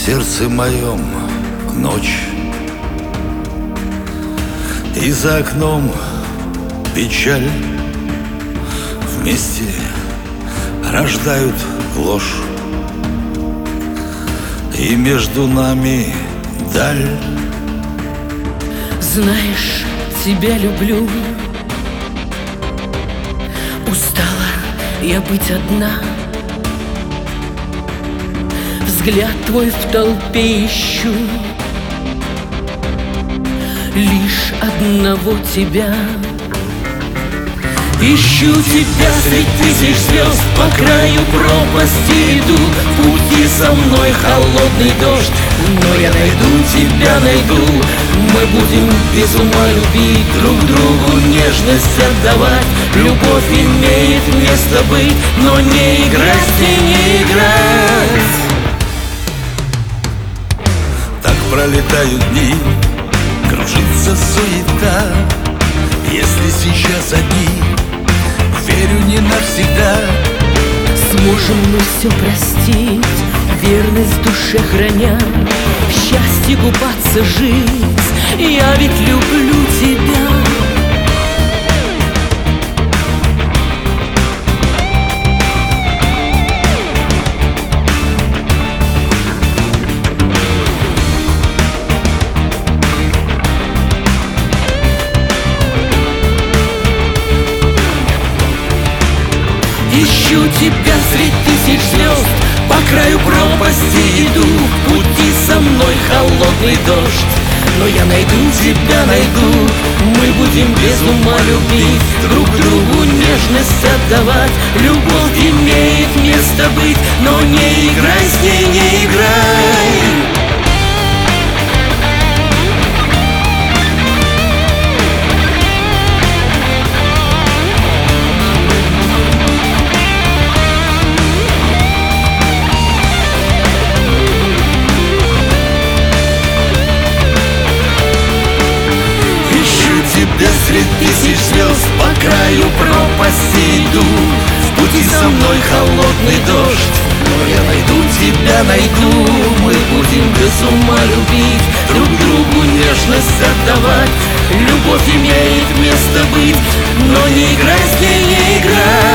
сердце моем ночь, и за окном печаль вместе рождают ложь, и между нами даль. Знаешь, тебя люблю. Устала я быть одна. Взгляд твой в толпе ищу, лишь одного тебя. Ищу тебя среди тысяч звезд, по краю пропасти иду. В пути со мной холодный дождь, но я найду тебя, найду. Мы будем без ума любить, друг другу нежность отдавать. Любовь имеет место быть, но не играть и не играть. Так пролетают дни, кружится суета. Если сейчас одни, верю, не навсегда. Сможем мы все простить, верность душе храня, в счастье купаться, жить. Я ведь люблю тебя. Ищу тебя среди тысяч звезд, по краю пропасти иду. В пути со мной холодный дождь, но я найду тебя, найду. Мы будем без ума любить, друг другу нежность отдавать. Любовь имеет место быть, но не играй с ней, не играй. Я среди тысяч звезд по краю пропасти иду. В пути со мной холодный дождь, но я найду тебя, найду. Мы будем без ума любить, друг другу нежность отдавать. Любовь имеет место быть, но не играй с ней, не играй.